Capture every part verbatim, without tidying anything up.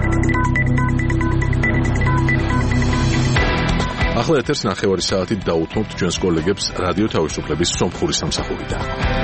ახლა ეთერს ნახევარი საათით დაუთმობთ ჩვენს კოლეგებს რადიო თავისუფლების სომხური სამსახურიდან.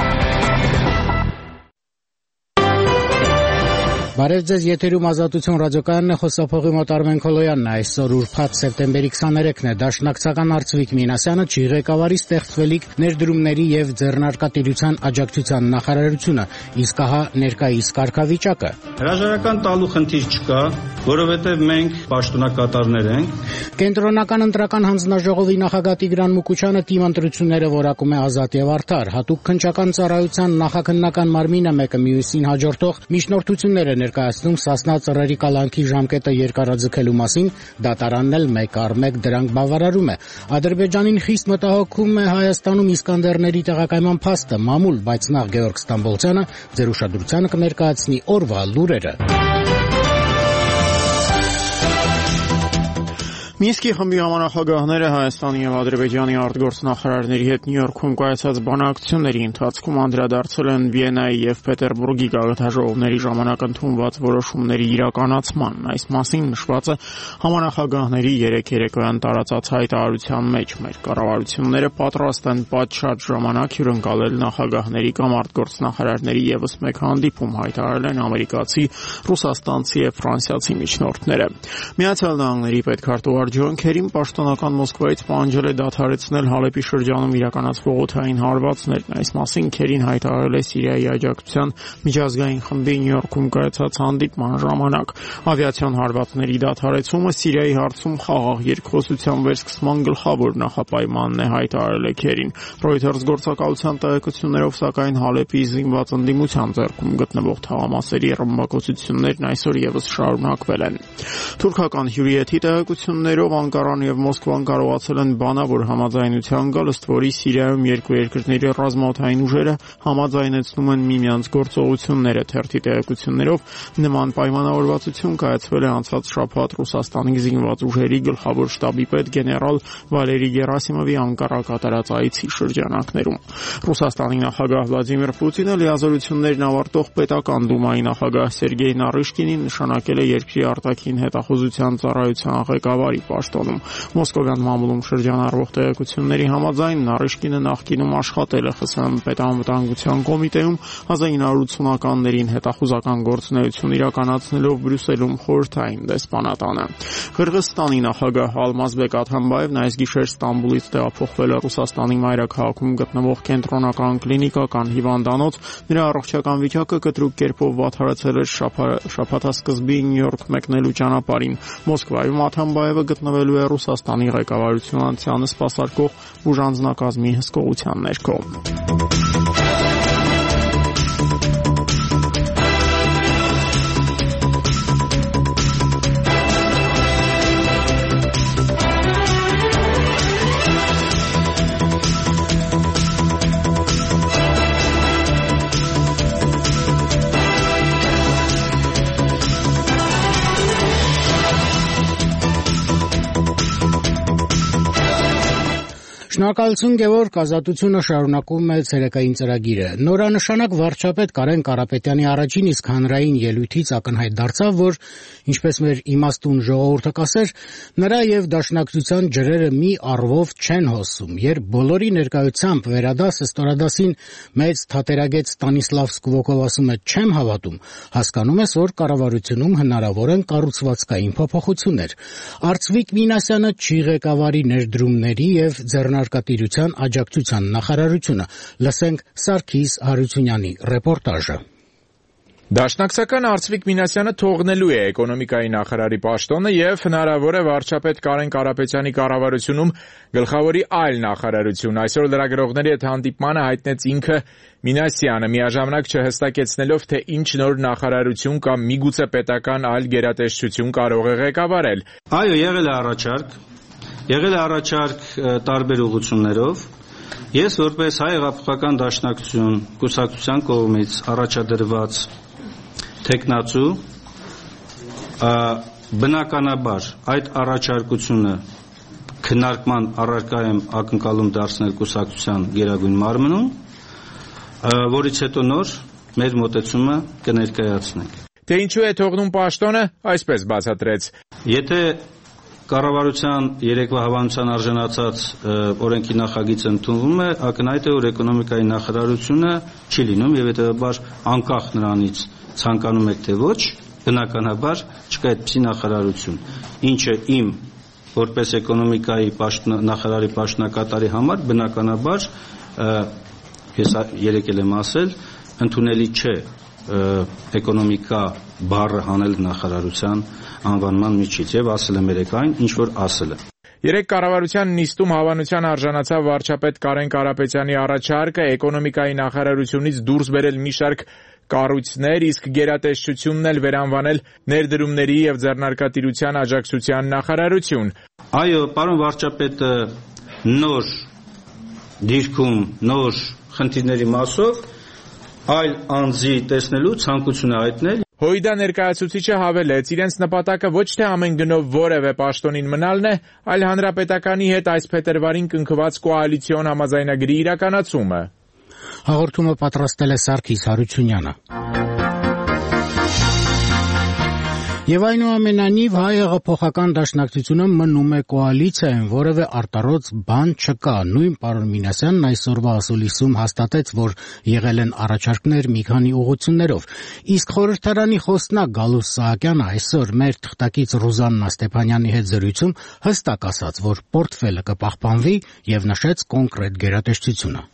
Բարև ձեզ, եթերում Ազատություն ռադիոկայանն է, խոսափողի մոտ Արմեն Քոլոյանն է, այսօր ուրբաթ սեպտեմբերի քսաներեքն է, Դաշնակցական Արծվիկ Մինասյանը չի ղեկավարի ստեղծվելիք ներդրումների եւ ձեռնարկատիրության աջակցության նախարարությունը, իսկ ահա ներկայիս կարգավիճակը։ Հրաժարական տալու խնդիր չկա, որովհետեւ մենք պաշտոնակատարներ ենք։ Կենտրոնական ընտրական հանձնաժողովի նախագահ Տիգրան Մուկուչյանը թիմ ընտրությունները որակում է ազատ եւ արդար, հատուկ քննչական ծառայության նախաքննական մարմինը մեկը մյուսին հաջորդող միջնորդություններ է ներկայացնում Սասնա ծռերի կալանքի ժամկետը երկարաձգելու մասին, դատարանն էլ մեկ առ մեկ դրանք բավարարում է։ Ադրբեջանին խիստ մտահոգում է Հայաստանում Իսկանդերների տեղակայման փաստը, մամուլ, բայց նախ Գեորգ Ստամբոլցյանը ձեր ուշադրությանը կներկայացնի օրվա լուրերը։ Մինսկի խմբի համանախագահները Հայաստանի և Ադրբեջանի արտգործնախարարների հետ Նյու Յորքում կայացած բանակցությունների ընթացքում անդրադարձել են Վիեննայի և Պետերբուրգի գաղութաժողովների ժամանակ ընդունված որոշումների իրականացմանն։ Այս մասին նշված է համանախագահների երեկ երեկոյան տարածած հայտարարության մեջ։ Մեր կառավարությունները պատրաստ են պատշաճ ժամանակ հյուրընկալել նախագահների կամ արտգործնախարարների ևս մեկ հանդիպում, հայտարարել են ամերիկացի, ռուսաստանցի և ֆրանսիացի միջնորդները։ Միացյալ Նահանգների պետքարտուղար Ջոն Քերին պաշտոնական Մոսկվայից պահանջել է դադարեցնել Հալեպի շրջանում իրականացվող օդային հարվածներն։ Այս մասին Քերին հայտարարել է Սիրիայի աջակցության միջազգային խմբի Նյու Յորքում կայացած հանդիպման ժամանակ։ Ավիացիոն հարվածների դադարեցումը Սիրիայի հարցում խաղաղ երկխոսության վերսկսման գլխավոր նախապայմանն է, հայտարարել է Քերին։ Reuters գործակալության տեղեկություններով, սակայն Հալեպի զինված ընդդիմության ձեռքում գտնվող թաղամասերի ռմբակոծություններն այսօր ևս շարունակվել են։ Թուրքական հյուրիեթի տեղեկություններ Անկարան և Մոսկվան կարողացել են բանավոր համաձայնության գալ, ըստ որի Սիրիայում երկու երկրների ռազմաօդային ուժերը համաձայնեցնում են միմյանց գործողությունները։ Թերթի տեղեկություններով նման պայմանավորվածություն կայացվել է անցած շաբաթ Ռուսաստանի զինված ուժերի գլխավոր շտաբի պետ գեներալ Վալերի Գերասիմովի Անկարա կատարած այցի շրջանակներում։ Ռուսաստանի նախագահ Վլադիմիր Պուտինը լիազորություններն ավարտող պետական դումայի նախագահ Սերգեյ Նարիշկինին նշանակել է երկրի արտաքին հետախուզության ծառայության ղեկավարի պաշտոնում։ Մոսկովյան մամուլում շրջանառվող տեղեկությունների համաձայն Նարիշկինը նախկինում աշխատել է ԽՍՀՄ պետանվտանգության կոմիտեում, հազար ինը հարյուր ութսունականներին հետախուզական գործունեություն իրականացնելով Բրյուսելում խորհրդային դեսպանատանը։ Қырғызստանի նախագահ Ալմազբեկ Աթամբաևն այս գիշեր Ստամբուլից տեղափոխվել է Ռուսաստանի մայրաքաղաքում գտնվող կենտրոնական կլինիկական հիվանդանոց։ Նրա առողջական վիճակը կտրուկ կերպով վատթարացել էր շաբաթասկզբին Նյու Յորք մեկնելու ճանապարհին։ Մոսկվայում Աթամբաևը գտնվելու է Ռուսաստանի ղեկավարության անցյալը սպասարկող բուժանձնակազմի հսկողության ներքո։ Շնորհակալություն Գևորգ, Ազատությունը շարունակում է ցերեկային ծրագիրը։ Նորանշանակ վարչապետ Կարեն Կարապետյանի առաջին իսկ հանրային ելույթից ակնհայտ դարձավ, որ ինչպես մեր իմաստուն ժողովուրդը կասեր, նրա եւ Դաշնակցության ջրերը մի առվով չեն հոսում, երբ բոլորի ներկայությամբ վերադաս ստորադասին մեծ թատերագետ Ստանիսլավ Սկվոկով ասում է չեմ հավատում, հասկանում ես, որ կառավարությունում հնարավոր են կառուցվածքային փոփոխություններ։ Արծվիկ Մինասյանը չի ղեկավարի ներդրումների եւ ձեռնարկատիրության աջակցության նախարարությունը։ Լսենք Սարգիս Հարությունյանի ռեպորտաժը։ Դաշնակցական Արծվիկ Մինասյանը թողնելու է էկոնոմիկայի նախարարի պաշտոնը եւ հնարավոր է վարչապետ Կարեն Կարապետյանի կառավարությունում գլխավորի այլ նախարարություն։ Այսօր լրագրողների հետ հանդիպմանը հայտնեց ինքը Մինասյանը, միաժամանակ չհստակեցնելով, թե ինչ նոր նախարարություն կամ միգուցե պետական այլ գերատեսչություն կարող է ղեկավարել։ Այո, եղել է առաջարկ, եղել է առաջարկ տարբեր ուղղություններով։ Ես որպես Հայ հեղափոխական դաշնակցություն կուսակցության կողմից առաջադրված թեկնածու բնականաբար այդ առաջարկությունը քննարկման առարկա եմ ակնկալում դարձնել կուսակցության գերագույն մարմնում, որից հետո նոր մեր մոտեցումը կներկայացնենք։ Թե ինչու է թողնում պաշտոնը, այսպես բացատրեց. Եթե կառավարության երեկվա հավանության արժանացած օրենքի նախագիծը ընդունվում է, ակնհայտ է, որ էկոնոմիկայի նախարարությունը չի լինում եւ հետեւաբար անկախ նրանից ցանկանում եք թե ոչ, բնականաբար չկա այդպիսի նախարարություն, ինչը իմ որպես էկոնոմիկայի նախարարի պաշտոնակատարի համար բնականաբար ես երեք էլ եմ ասել, ընդունելի չէ էկոնոմիկա բառը հանել նախարարության անվանման միջից եւ ասել եմ երեք այն, ինչ որ ասել եմ։ Երեք կառավարության նիստում հավանության արժանացավ վարչապետ Կարեն Կարապետյանի առաջարկը էկոնոմիկայի նախարարությունից դուրս բերել մի շարք կառույցներ, իսկ գերատեսչությունն էլ վերանվանել ներդրումների եւ ձեռնարկատիրության աջակցության նախարարություն։ Այո, պարոն վարչապետը նոր դիրքում, նոր խնդիրների մասով այլ անձի տեսնելու ցանկություն է հայտնել։ Հույդա ներկայացուցիչը հավելեց, իրենց նպատակը ոչ թե ամեն գնով որևէ պաշտոնին մնալն է, այլ հանրապետականի հետ այս փետրվարին կնքված կոալիցիոն համաձայնագրի իրականացումը։ Հաղորդումը պատրաստել է Սարգիս Հարությունյանը։ Եվ այնուամենայնիվ հայ հեղափոխական դաշնակցությունը մնում է կոալիցիայում, որևէ արտառոց բան չկա։ Նույն պարոն Մինասյանն այսօրվա ասուլիսում հաստատեց, որ եղել են առաջարկներ մի քանի ուղղություններով։ Իսկ խորհրդարանի խոսնակ Գալուստ Սահակյանը այսօր մեր թղթակից Ռուզաննա Ստեփանյանի հետ զրույցում հստակ ասաց, որ պորտֆելը կպահպանվի եւ նշեց կոնկրետ գերատեսչությունը։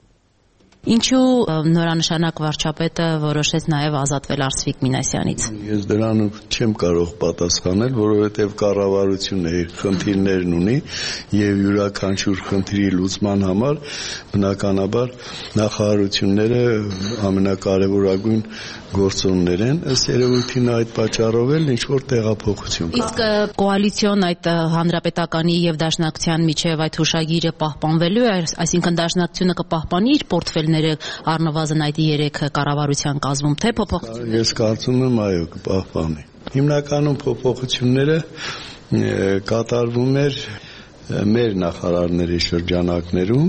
Ինչու նորանշանակ վարչապետը որոշեց նաև ազատվել Արծվիկ Մինասյանից։ Ես դրան չեմ կարող պատասխանել, որովհետև կառավարությունը իր խնդիրներն ունի եւ յուրաքանչյուր խնդրի լուծման համար բնականաբար նախարարությունները ամենակարևորագույն գործոններ են, ըստ երևույթին այդ պատճառով էլ ինչ որ տեղափոխություն կա։ Իսկ կոալիցիոն այդ հանրապետականի եւ դաշնակցության միջև այդ հուշագիրը պահպանվելու է, այսինքն դաշնակցությունը կպահպանի իր պորտֆելները առնվազն այդ երեք կառավարության կազմում, թե փոփոխություն։ Ես կարծում եմ, այո, կպահպանի։ Հիմնականում փոփոխությունները կատարվում էր մեր նախարարների շրջանակներում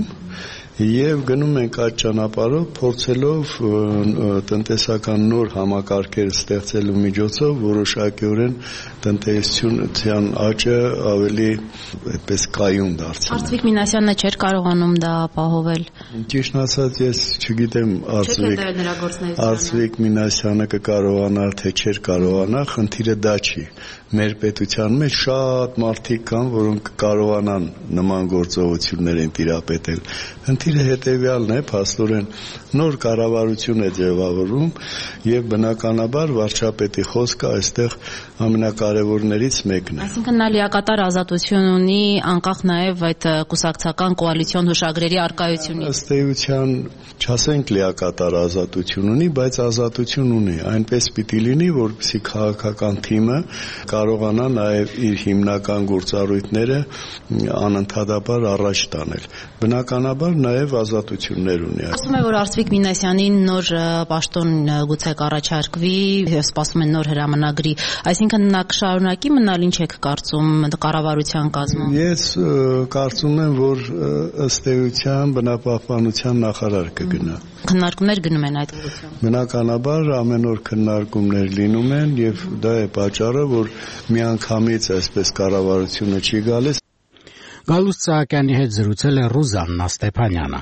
եւ գնում ենք այդ ճանապարհով, փորձելով տնտեսական նոր համակարգեր ստեղծելու միջոցով որոշակիորեն տնտեսության աճը ավելի այդպես կայուն դարձնել։ Արծվիկ Մինասյանը չէր կարողանում դա ապահովել։ Ճիշտն ասած, ես չգիտեմ Արծվիկ Արծվիկ Մինասյանը կկարողանա թե չէր կարողանա, խնդիրը դա չի։ Մեր պետության մեջ շատ մարդիկ կան, որոնք կարողանան նման գործողություններ են տիրապետել։ Խնդիրը հետևյալն է, փաստորեն նոր կառավարություն է ձևավորվում եւ բնականաբար վարչապետի խոսքը այստեղ ամենակարևորներից մեկն է։ Այսինքն նա լիակատար ազատություն ունի, անկախ նաեւ այդ կուսակցական կոալիցիոն հուշագրերի արկայությունից։ Ըստ էության, չասենք լիակատար ազատություն ունի, բայց ազատություն ունի։ Այնպես պիտի լինի, որպեսզի քաղաքական թիմը կարողանա նաև իր հիմնական գործառույթները անընդհատաբար առաջ տանել։ Բնականաբար նաև ազատություններ ունի։ Ասում է, որ Արծվիկ Մինասյանին նոր պաշտոն գուցե կառաջարկվի, սպասում են նոր հրամանագրի, այսինքն նա կշարունակի մնալ, ինչ եք կարծում կառավարության կազմում։ Ես կարծում եմ, որ ըստ էության բնապահպանության նախարար կգնա։ Քննարկումներ գնում են այդ ուղղությամբ։ Բնականաբար ամեն օր քննարկումներ լինում են եւ դա է պատճառը, որ միանգամից այսպես կառավարությունը չի գալիս։ Գալուստ Սահակյանի հետ զրուցել է Ռուզաննա Ստեփանյանը։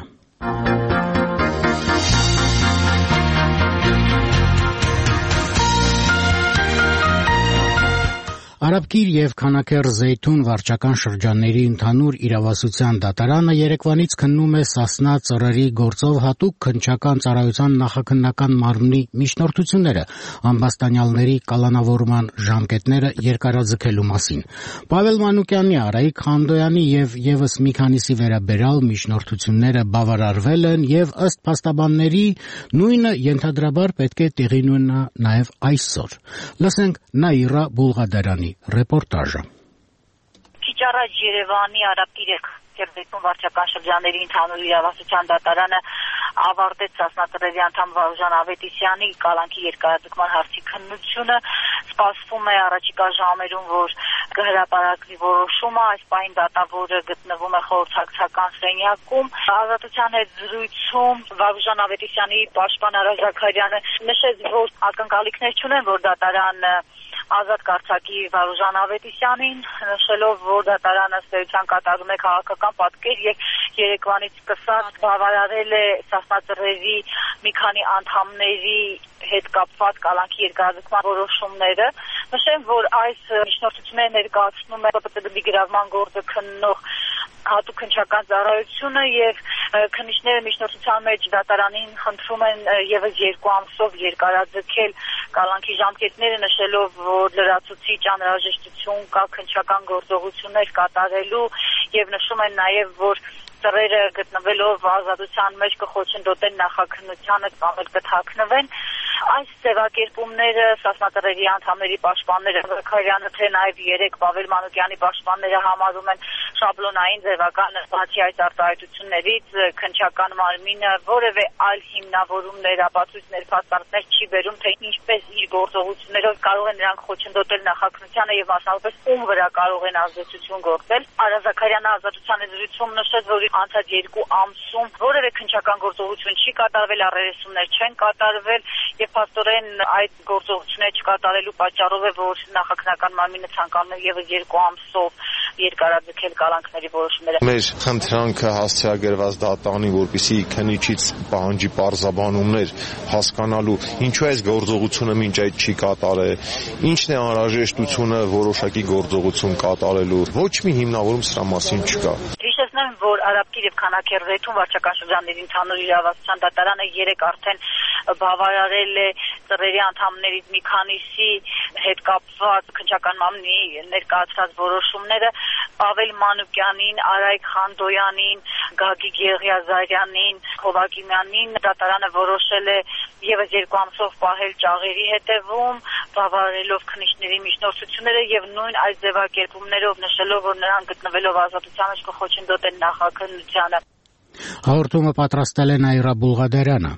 Արաբկիր եւ Քանաքեռ Զեյթուն վարչական շրջանների ընդհանուր իրավասության դատարանը երեկվանից քննում է Սասնա ծռերի գործով հատուկ քննչական ծառայության նախաքննական մարմնի միջնորդությունները ամբաստանյալների կալանավորման ժամկետները երկարաձգելու մասին։ Պավել Մանուկյանի, Արայիկ Խանդոյանի եւ եւս մի քանիսի վերաբերյալ միջնորդությունները բավարարվել են եւ ըստ փաստաբանների նույնը ենթադրաբար պետք է տեղի ունենա նաեւ այսօր։ Լսենք Նաիրա Բուլղադարյանի ռեպորտաժը։ Քիչ առաջ Երևանի Արաբկիր եւ Զեյթուն վարչական շրջանների ընդհանուր իրավասության դատարանը ավարտեց Սասնա ծռերի անդամ Վարուժան Ավետիսյանի կալանքի երկարաձգման հարցի քննությունը։ Սպասվում է առաջիկա ժամերում, որ կհրապարակվի որոշումը, այս պահին դատավորը գտնվում է խորհրդակցական սենյակում։ Ազատության հետ զրույցում Վարուժան Ավետիսյանի պաշտպան Արա Զաքարյանը նշեց, որ ակնկալիքներ չունեն, որ դատարանը ազատ կարձակի Վարուժան Ավետիսյանին, նշելով, որ դատարանը ըստ էության կատարում է քաղաքական պատկեր եւ երեկվանից սկսած բավարարել է Սասնա Ծռերի մի քանի անդամների հետ կապված կալանքի երկարաձգման որոշումները։ Նշեմ, որ այս միջնորդությունները ներկայացնում է ՊՊՏԳ-ի գրավման գործը քննող հատուկ քննչական ծառայությունը եւ քննիչները միջնորդության մեջ դատարանին խնդրում են եւս երկու ամսով երկարաձգել կալանքի ժամկետները, նշելով, որ լրացուցիչ անհրաժեշտություն կա քննչական գործողություններ կատարելու եւ նշում են նաեւ, որ ծռերը գտնվելով ազատության մեջ կխոչընդոտեն նախաքննությանը կամ էլ կթաքնվեն։ Այս ձևակերպումները Սասնա Ծռերի անդամների պաշտպանները Զաքարյանը թե նաև երեք Պավել Մանուկյանի պաշտպանները համարում են շաբլոնային ձևական, բացի այս արտահայտություններից քննչական մարմինը որևէ այլ հիմնավորումներ, ապացույցներ, փաստարկներ չի բերում, թե ինչպես իր գործողություններով կարող են նրանք խոչընդոտել նախաքննությանը եւ մասնավորապես ում վրա կարող են ազդեցություն գործել։ Արա Զաքարյանը ազատության զրույցում նշեց, որ անցած երկու ամսում որևէ քննչական գործողություն չի կատարվել, առերեսումներ չեն կատարվել եւ փաստորեն այդ գործողությունները չկատարելու պատճառով է, որ նախաքննական մարմինը ցանկանում է եւս երկու ամսով երկարաձգել կալանքների որոշումները։ Մեր խնդրանքը հասցեագրված դատանին, որպեսզի քննիչից պահանջի պարզաբանումներ հասկանալու ինչու այս գործողությունը մինչ այդ չի կատարել, ինչն է անհրաժեշտությունը որոշակի գործողություն կատարելու, ոչ մի հիմնավորում սրա մասին չկա։ Հիշեցնեմ, որ Արաբկիր եւ Քանաքերձեթում վարչական շրջանների ընդհանուր իրավասության դատարանը երեք արդեն բավարարել է ծռերի անդամներից մի քանիսի հետ կապված քննչական մարմնի ներկայացրած որոշումները Պավել Մանուկյանին, Արայք Խանդոյանին, Գագիկ Եղիազարյանին, Հովակիմյանին դատարանը որոշել է եւս երկու ամսով պահել ճաղերի հետևում, բավարարելով քննիչների միջնորդությունները եւ նույն այս ձևակերպումներով նշելով, որ նրանք գտնվելով ազատության մեջ կխոչընդոտեն նախաքննությանը։ Հաղորդումը պատրաստել է Նաիրա Բուլղադարյանը։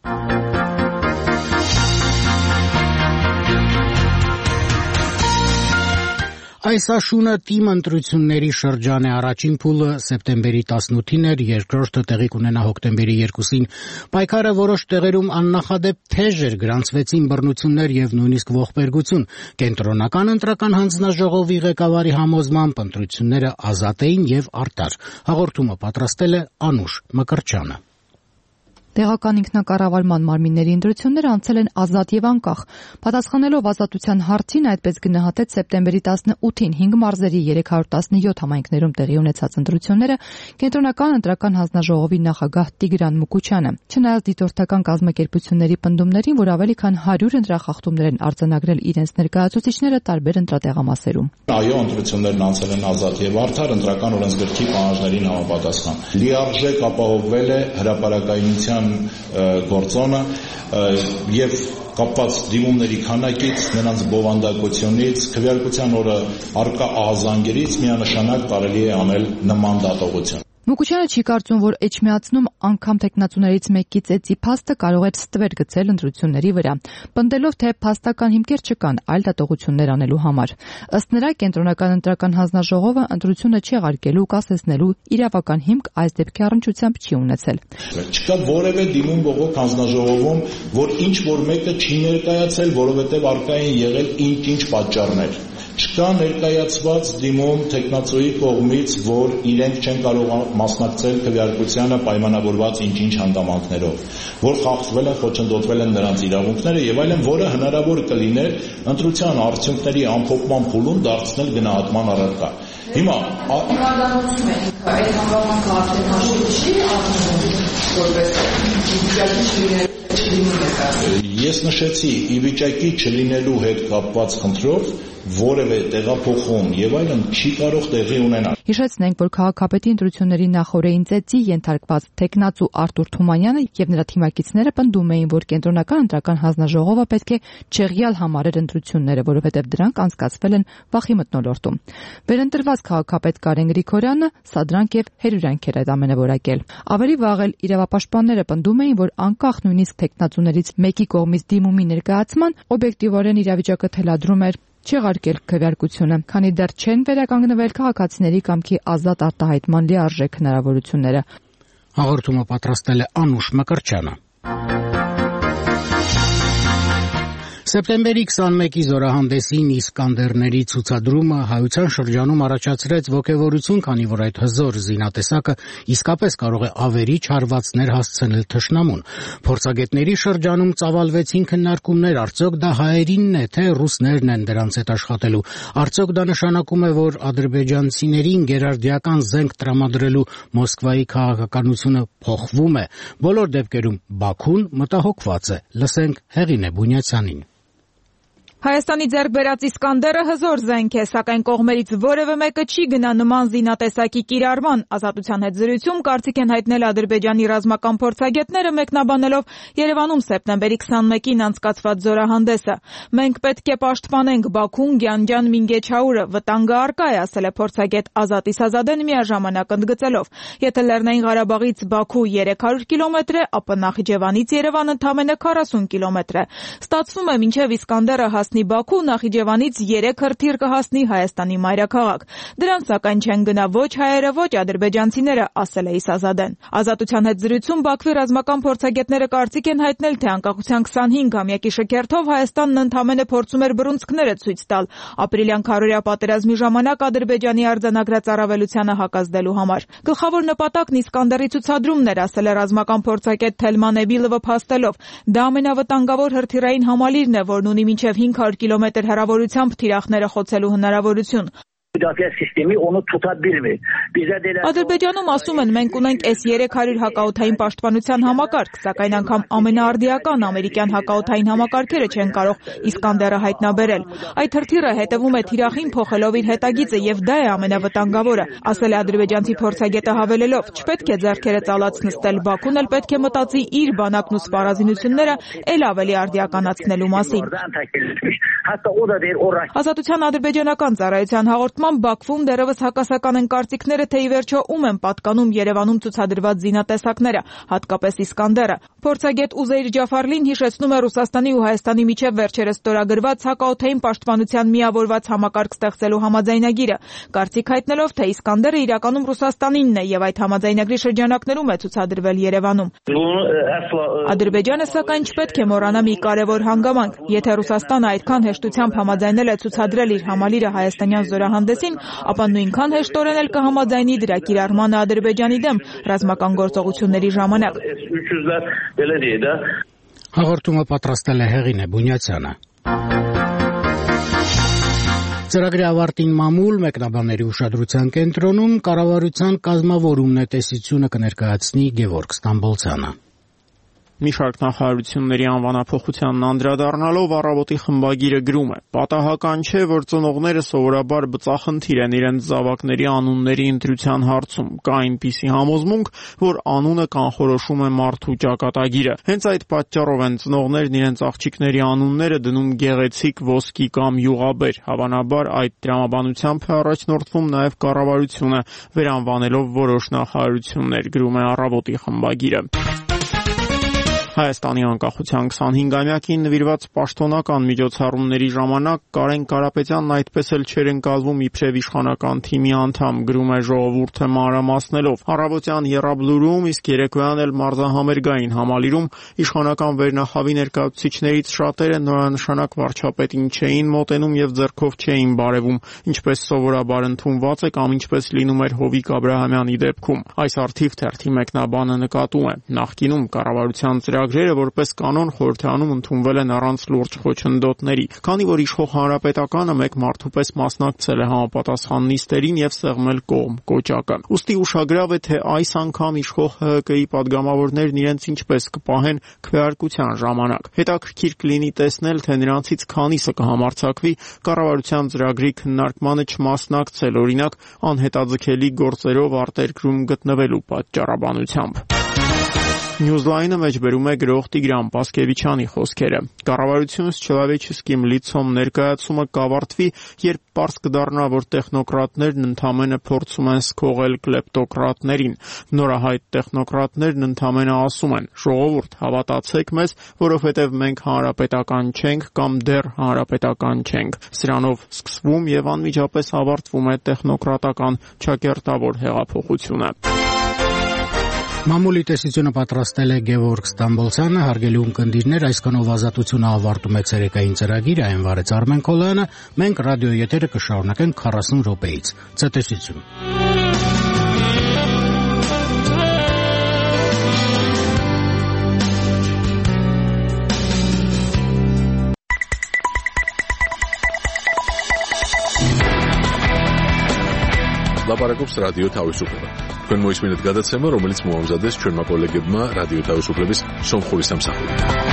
Այս աշունը թիմ ընտրությունների շրջան է, առաջին փուլը սեպտեմբերի տասնութին էր, երկրորդը տեղի կունենա հոկտեմբերի երկուսին։ Պայքարը որոշ տեղերում աննախադեպ թեժ էր, գրանցվեցին բռնություններ եւ նույնիսկ ողբերգություն։ Կենտրոնական ընտրական հանձնաժողովի ղեկավարի համոզմամբ ընտրությունները ազատ էին եւ արդար։ Հաղորդումը պատրաստել է Անուշ Մկրտչյանը։ Տեղական ինքնակառավարման մարմինների ընտրությունները անցել են ազատ եւ անկախ։ Պատասխանելով ազատության հարցին, այդպես գնահատեց սեպտեմբերի տասնութին հինգ մարզերի երեք հարյուր տասնյոթ համայնքներում տեղի ունեցած ընտրությունները Կենտրոնական ընտրական հանձնաժողովի նախագահ Տիգրան Մուկուչյանը։ Չնայած դիտորդական կազմակերպությունների պնդումներին, որ ավելի քան հարյուր ընտրախախտումներ են արձանագրել իրենց ներկայացուցիչները տարբեր ընտրատեղամասերում։ Այո, ընտրություններն անցել են ազատ եւ արդար ընտրական օրենսգրքի պահանջներին համապատասխան։ Լիարժեք ապահովվել է հրապարակայնության գործոնը եւ կապված դիմումների քանակից, նրանց բովանդակությունից, քվեարկության օրը արկա ահազանգերից միանշանակ կարելի է անել նման դատողություն։ Մուկուչյանը չի կարծում, որ էջմիածնում անգամ տեխնացուներից մեկի ծեծի փաստը կարող էր ստվեր գցել ընտրությունների վրա, պնդելով, թե փաստական հիմքեր չկան այլ դատողություններ անելու համար։ Ըստ նրա, Կենտրոնական ընտրական հանձնաժողովը ընտրությունը չեղարկելու, կասեցնելու իրավական հիմք այս դեպքի առնչությամբ չի ունեցել։ Չկա որևէ դիմում բողոք հանձնաժողովում, որ ինչ որ մեկը չի ներկայացել, որովհետև արկա են եղել ինչ-ինչ պատճառներ։ Չկա ներկայացված դիմում տեխնացուի կողմից, որ իրենք չեն կարող մասնակցել քվեարկությանը պայմանավորված ինչ-ինչ հանգամանքներով, որ խախտվել են, խոչընդոտվել են նրանց իրավունքները եւ այլն, որը հնարավոր կլիներ ընտրության արդյունքների ամփոփման փուլում դարձնել գնահատման առարկա։ Հիմա անդրադառնում եք այդ հանգամանքը արդեն հաշվի չի առնում որպես վիճակի Ես նշեցի, ի վիճակի չլինելու հետ կապված խնդրով որևէ տեղափոխում եւ այլն չի կարող տեղի ունենալ։ Հիշեցնենք, որ քաղաքապետի ընտրությունների նախօրեին ծեծի ենթարկված տեխնացու Արտուր Թումանյանը եւ նրա թիմակիցները պնդում էին, որ Կենտրոնական ընտրական հանձնաժողովը պետք է չեղյալ համարեր ընտրությունները, որովհետեւ դրանք անցկացվել են վախի մթնոլորտում։ Վերընտրված քաղաքապետ Կարեն Գրիգորյանը սադրանք եւ հերյուրանք էր այդ ամենը որակել։ Ավելի վաղ էլ իրավապաշտպանները պնդում էին, որ անկախ նույնիսկ տեխնացուներից մեկի կողմից դիմումի ներկայացման օբյեկտիվորեն իրավիճակը թելադրում էր չեղարկել քվեարկությունը, քանի դեռ չեն վերականգնվել քաղաքացիների կամքի ազատ արտահայտման լիարժեք հնարավորությունները։ Հաղորդումը պատրաստել է Անուշ Մկրտչյանը։ Սեպտեմբերի քսանմեկի զորահանդեսին Իսկանդերների ցուցադրումը Հայության շրջանում առաջացրեց ոգևորություն, քանի որ այդ հզոր զինատեսակը իսկապես կարող է ավերիչ հարվածներ հասցնել թշնամուն։ Փորձագետների շրջանում ծավալվեցին քննարկումներ, արդյոք դա հայերինն է, թե ռուսներն են դրանց հետ աշխատելու։ Արդյոք դա նշանակում է, որ ադրբեջանցիներին գերարդիական զենք տրամադրելու Մոսկվայի քաղաքականությունը փոխվում է։ Բոլոր դեպքերում Բաքուն մտահոգված է։ Լսենք Հեղինե Բունյացյանին։ Հայաստանի ձեռք բերած Իսկանդերը հզոր զենք է, սակայն կողմերից որևէ մեկը չի գնա նման զինատեսակի կիրառման։ Ազատության հետ զրույցում կարծիք են հայտնել Ադրբեջանի ռազմական փորձագետները, մեկնաբանելով Երևանում սեպտեմբերի քսանմեկին անցկացված զորահանդեսը։ Մենք պետք է պաշտպանենք Բաքուն, Գյանջան, Մինգեչաուրը, վտանգը առկա է, ասել է փորձագետ Ազատ Իսազադեն միաժամանակ ընդգծելով. Եթե Լեռնային Ղարաբաղից Բաքու երեք հարյուր կիլոմետր է, ապա Նախիջևանից Երևան ընդամենը քառասուն կիլոմետր է։ Ստացվում է մինչև Իսկանդերը հասնի Բաքու, Նախիջևանից երեք հրթիռ կհասնի Հայաստանի մայրաքաղաք։ Դրան սակայն չեն գնա ոչ հայերը, ոչ ադրբեջանցիները, ասել է Իսազադեն։ Ազատության հետ զրույցում Բաքվի ռազմական փորձագետները կարծիք են հայտնել, թե անկախության քսանհինգամյակի շքերթով Հայաստանն ընդամենը փորձում էր բռունցքները ցույց տալ ապրիլյան քառօրյա պատերազմի ժամանակ Ադրբեջանի արձանագրած առավելությանը հակազդելու համար։ Գլխավոր նպատակն Իսկանդերի ցուցադրումն էր, ասել է ռազմական փորձագետ Թելման Էբիլովը փաստելով։ Դա ամենավտանգավոր հրթիռային համալիրն է, որն ունի մինչև հինգ հարյուր կիլոմետր հեռավորությամբ թիրախները խոցելու հնարավորություն։ Ադրբեջանում ասում են, մենք ունենք էս երեք հարյուր հակաօդային պաշտպանության համակարգ, սակայն անգամ ամենաարդիական ամերիկյան հակաօդային համակարգերը չեն կարող Իսկանդերը հայտնաբերել։ Այդ հրթիռը հետևում է թիրախին փոխելով իր հետագիծը եւ դա է ամենավտանգավորը, ասել է ադրբեջանցի փորձագետը հավելելով. չպետք է ձեռքերը ծալած նստել, Բաքուն էլ պետք է մտածի իր բանակն ու սպառազինությունները ել ավելի արդիականացնելու մասին։ Ազատության ադրբեջանական ծառայության հաղորդման Բաքվում դեռևս հակասական են կարծիքները, թե ի վերջո ում են պատկանում Երևանում ցուցադրված զինատեսակները, հատկապես Իսկանդերը։ Փորձագետ Ուզեյր Ջաֆարլին հիշեցնում է Ռուսաստանի ու Հայաստանի միջև վերջերս ստորագրված հակաօդային պաշտպանության միավորված համակարգ ստեղծելու համաձայնագիրը, կարծիք հայտնելով, թե Իսկանդերը իրականում Ռուսաստանինն է եւ այդ համաձայնագրի շրջանակներում է ցուցադրվել Երևանում։ Ադրբեջանը սակայն չպետք է մոռանա մի կարևոր հանգամանք. եթե Ռուսաստանը այդքան հեշտությամբ համաձայնել է ցուցադրել իր համալիրը հայաստանյան զորահանդեսին, ապա նույնքան հեշտորեն էլ կհամաձայնի դրա կիրառմանը Ադրբեջանի դեմ ռազմական գործողությունների ժամանակ։ Հաղորդումը պատրաստել է Հեղինե Բունյացյանը։ Ծրագրի ավարտին մամուլ մեկնաբանների ուշադրության կենտրոնում կառավարության կազմավորումն է տեսությունը կներկայացնի Գևորգ Ստամբոլցյանը։ Մի շարք նախարարությունների անվանափոխությանն անդրադառնալով առավոտի խմբագիրը գրում է. պատահական չէ, որ ծնողները սովորաբար բծախնդիր են իրենց զավակների անունների ընտրության հարցում։ Կա այնպիսի համոզմունք, որ անունը կանխորոշում է մարդու ճակատագիրը։ Հենց այդ պատճառով են ծնողներն իրենց աղջիկների անունները դնում գեղեցիկ, ոսկի կամ յուղաբեր։ Հավանաբար այդ տրամաբանությամբ է առաջնորդվում նաև կառավարությունը, վերանվանելով որոշ նախարարություններ, գրում է առավոտի խմբագիրը։ Հայաստանի անկախության քսանհինգամյակին նվիրված պաշտոնական միջոցառումների ժամանակ Կարեն Կարապետյանն այդպես էլ չէր ընկալվում իբրև իշխանական թիմի անդամ, գրում է Ժողովուրդը մանրամասնելով։ Առավոտյան եռաբլուրում, իսկ երեկոյան էլ մարզահամերգային համալիրում իշխանական վերնախավի ներկայացուցիչներից շատերը նորանշանակ վարչապետին չէին մոտենում եւ ձեռքով չէին բարևում, ինչպես սովորաբար ընդունված է կամ ինչպես լինում էր Հովիկ Աբրահամյանի դեպքում։ Այս արդիվ թերթի մեկնաբանը նկատում է. նախկինում կառավարության ծրագրերը որպես կանոն խորհրդարանում ընդունվել են առանց լուրջ խոչընդոտների, քանի որ իշխող հանրապետականը մեկ մարդու պես մասնակցել է համապատասխան նիստերին եւ սեղմել կողմ կոճակը։ Ուստի ուշագրավ է, թե այս անգամ իշխող Հ Հ Կ-ի падգամավորներն իրենց ինչպես կպահեն քվեարկության ժամանակ։ Հետաքրքիր կլինի տեսնել, թե նրանցից քանիսը կհամարձակվի կառավարության ծրագրի քննարկմանը չմասնակցել, օրինակ անհետաձգելի գործերով արտերկրում գտնվելու պատճառաբանությամբ։ Newsline-ը մեջբերում է գրող Տիգրան Պասկևիչյանի խոսքերը։ Կառավարությունը с человеческим лицом ներկայացումը կավարտվի, երբ պարզ կդառնա, որ տեխնոկրատներն ընդամենը փորձում են սքողել կլեպտոկրատներին։ Նորահայտ տեխնոկրատներն ընդամենը ասում են. «Ժողովուրդ, հավատացեք մեզ, որովհետև մենք հանրապետական չենք կամ դեռ հանրապետական չենք»։ Սրանով սկսվում եւ անմիջապես ավարտվում է տեխնոկրատական ճակերտավոր հեղափոխությունը։ Մամուլի տեսությունը պատրաստել է Գևորգ Ստամբոլցյանը, հարգելի ունկնդիրներ, այսքանով ազատությունը ավարտում է ցերեկային ծրագիրը, այն վարեց Արմեն Քոլյանը, մենք ռադիո եթերը կշարունակենք քառասուն րոպեից։ Ցտեսություն։ Լապարակობს ռադիո თავისუფლება. Თქვენ მოისმინეთ გადაცემა, რომელიც მოამზადეს ჩვენმა კოლეგებმა რადიო თავისუფლების სომხური სამსახური.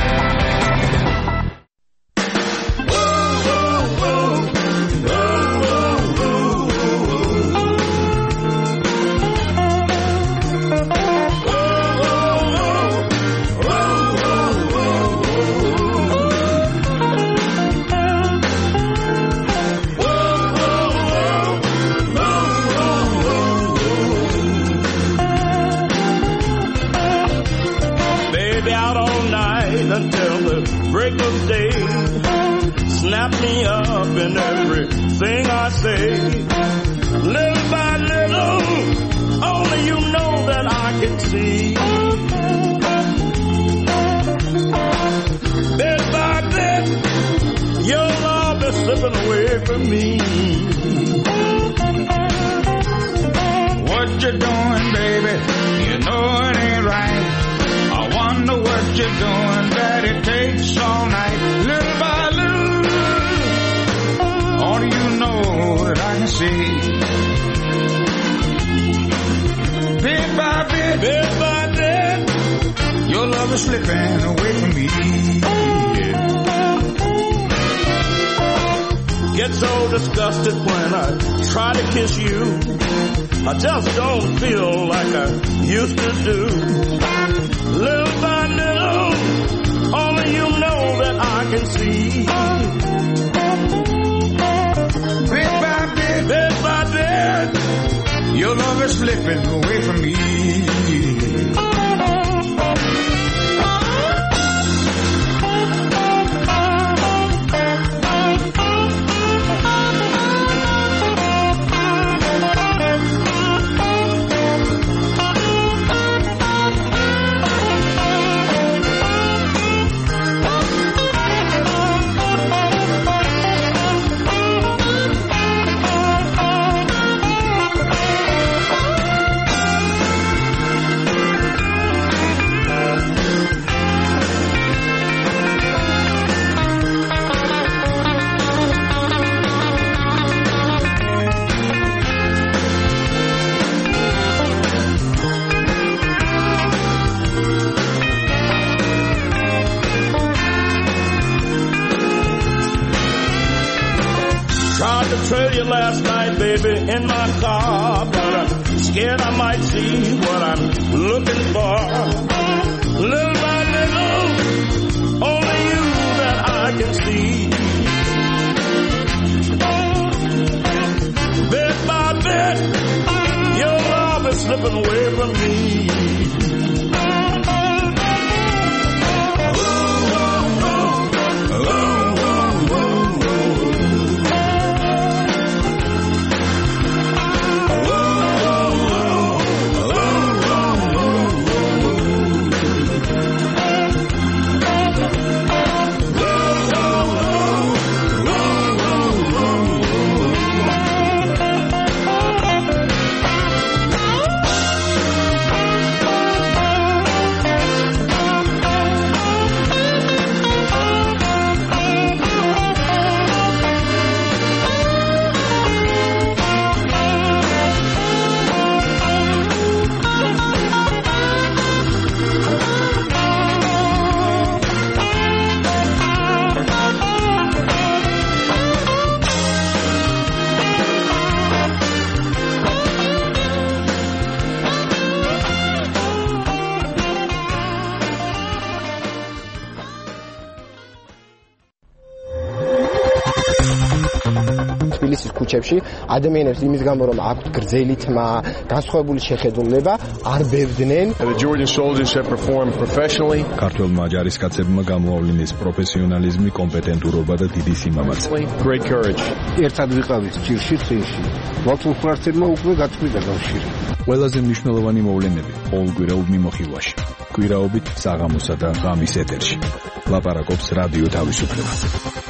Until the break of day, snap me up in everything I say. Little by little, only you know that I can see. Bit by bit, your love is slipping away from me. What you doing, baby? You know it ain't right. I wonder what you're doing, that it takes all night. Little by little, only you know that I can see. Bit by bit, bit by bit, your love is slipping away from me. Get so disgusted when I try to kiss you. I just don't feel like I used to do. Little by little, only you know that I can see. Bit by bit, bit by bit, your love is slipping away from me. Trail you last night, baby, in my car, but I'm scared I might see what I'm looking for. Little by little, only you that I can see. Bit by bit, your love is slipping away from me. თბილისის ქუჩებში ადამიანებს იმის გამო რომ აქვთ გრძელი თმა, განსხვავებული შეხედულება, არ ბევდნენ. The Georgian soldiers have performed professionally. ქართველმა ჯარისკაცებმა გამოავლინეს პროფესიონალიზმი, კომპეტენტურობა და დიდი სიმამაცე. Great courage. ერთად ვიყავით ჭირში წინში. ლოცულფრარცებმა უკვე გაწყვიტა კავშირი. ყველაზე მნიშვნელოვანი მოვლენები ყოველკვირეულ მიმოხილვაში. კვირაობით საღამოსა და ღამის ეთერში. ლაპარაკობს რადიო თავისუფლება.